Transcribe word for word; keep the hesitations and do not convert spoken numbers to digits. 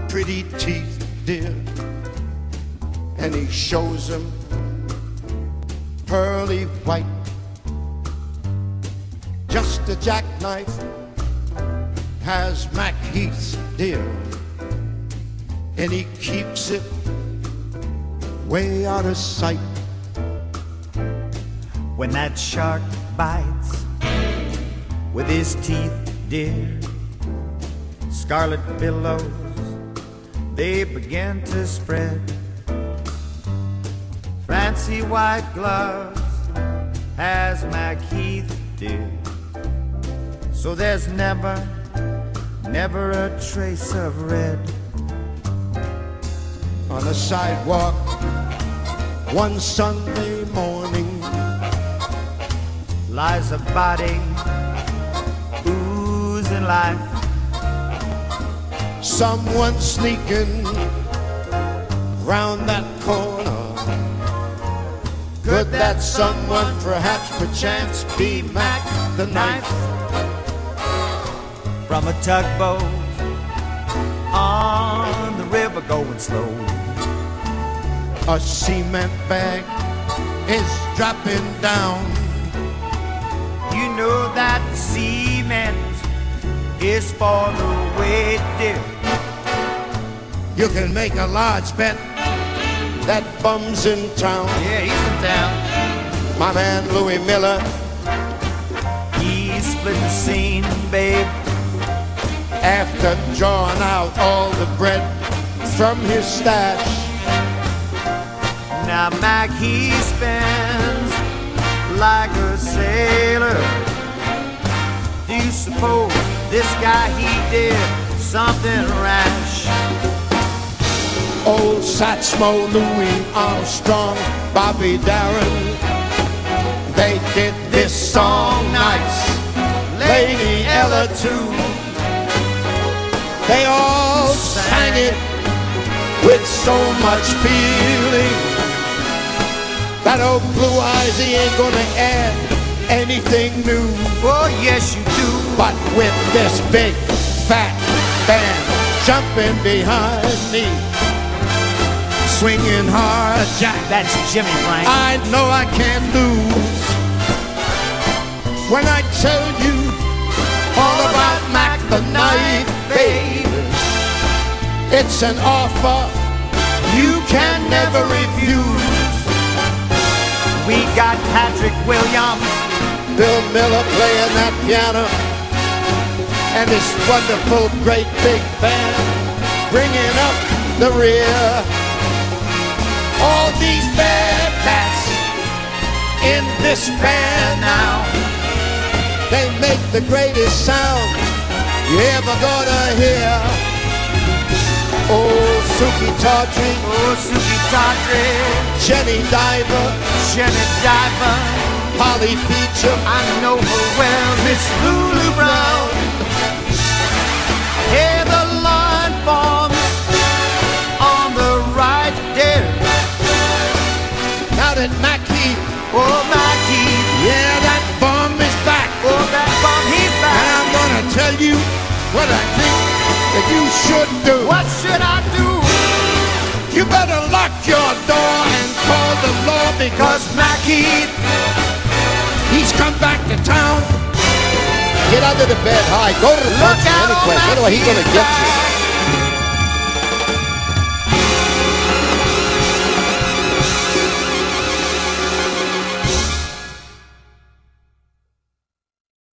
pretty teeth, dear, and he shows them pearly white. Just a jackknife has Mac Heath, dear, and he keeps it way out of sight. When that shark bites with his teeth, dear, scarlet billows, they begin to spread. Fancy white gloves has Mac Heath, dear, so there's never, never a trace of red. On the sidewalk one Sunday morning lies a body oozing life. Someone sneaking round that corner. Could that someone perhaps perchance be Mac the Knife? From a tugboat on the river going slow, a cement bag is dropping down. You know that cement is for the weight, dear. You can make a large bet that bum's in town. Yeah, he's in town. My man Louis Miller, he split the scene, babe, after drawing out all the bread from his stash. Now Mac, he spends like a sailor. Do you suppose this guy, he did something rash? Old Satchmo, Louis Armstrong, Bobby Darin, they did this song nice. Lady Ella too. They all sang it with so much feeling that old Blue Eyes, he ain't gonna add anything new. Oh yes you do. But with this big fat band jumping behind me, swinging hard jack, that's Jimmy Frank, I know I can't lose. When I tell you all about Mac the Knife, baby, it's an offer you can never refuse. We got Patrick Williams, Bill Miller playing that piano, and this wonderful great big band bringing up the rear. All these bad cats in this band now, they make the greatest sound you ever gonna hear. Oh, Suki Tawdry, oh Suki Tawdry, Jenny Diver, Jenny Diver, Polly Beecham, I know her well, Miss Lulu Brown. Hey, the line forms on the right there. Now that Mac Heath, oh Mac Heath, yeah, that bum is back. Oh, that bum, he's back. And I'm gonna tell you what I think that you should do. What should I do? You better lock your door and call the law, because Mac Heath, he's come back to town. Get under the bed high. Go to the look punch out, anyway. What are he gonna get you?